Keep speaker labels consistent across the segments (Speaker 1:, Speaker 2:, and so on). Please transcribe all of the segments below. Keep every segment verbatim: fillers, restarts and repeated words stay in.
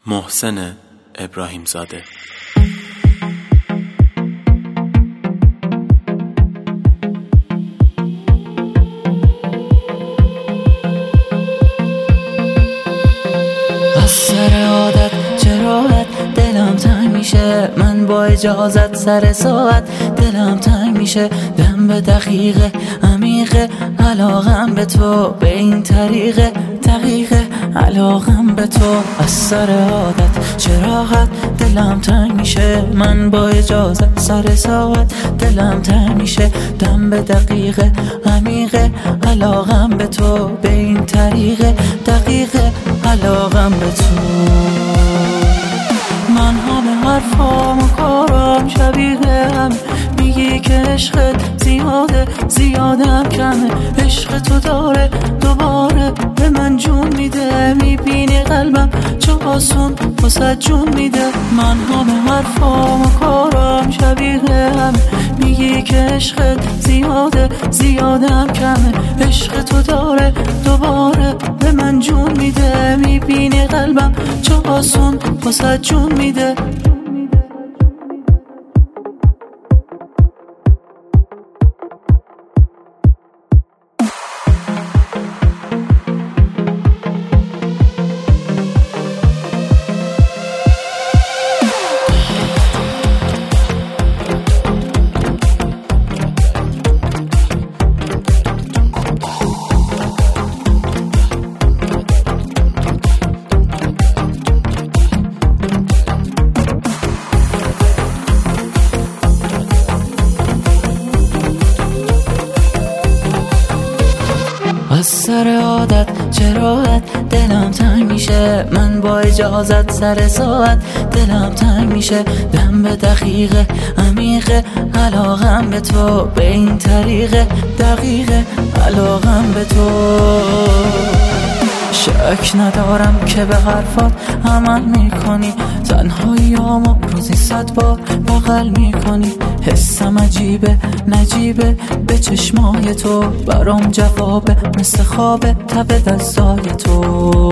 Speaker 1: محسن ابراهیم زاده.
Speaker 2: از سر عادت چراغت دلم تنگ میشه، من با اجازت سر ساعت دلم تنگ میشه. دم به دقیقه عمیقه علاقم به تو، به این طریقه دقیقه علاقم به تو. از سر عادت چراغت دلم تنگ میشه، من با اجازت سر ساعت دلم تنگ میشه. دم به دقیقه عمیقه علاقم به تو، به این طریقه دقیقه علاقم به تو. من همه حرفام و کارام شبیه هم، میگی که عشقت زیاده زیادم کمه. عشق تو داره دوباره به من جون میده، میبینی قلبم چه آسون واسه جون میده. من همه حرفام و کارام شبیه هم، میگی که عشقت زیاده زیادم کمه. عشق تو داره دوباره به من جون میده، میبینی قلبم چه آسون واسه جون میده. از سر عادت چراغت دلم تنگ میشه، من با اجازت سر ساعت دلم تنگ میشه. دم به دقیقه عمیقه علاقم به تو، به این طریقه دقیقه علاقم به تو. شک ندارم که به حرفات عمل میکنی، تنهاییامو روزی صد بار بغل میکنی. حسم عجیبه نجیبه به چشمای تو، برام جوابه مثل خوابه تب دستای تو.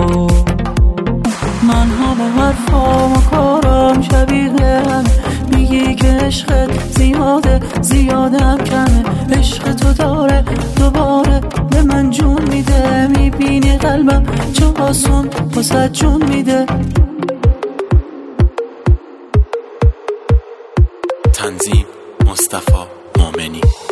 Speaker 2: من همه حرفام و کارام شبیه هم، میگی که عشقت زیاده زیادم کمه. عشق تو داره دوباره به من جون میده، میبینی قلبم چه آسون واسه جون میده.
Speaker 1: تنظیم مصطفی مومنی.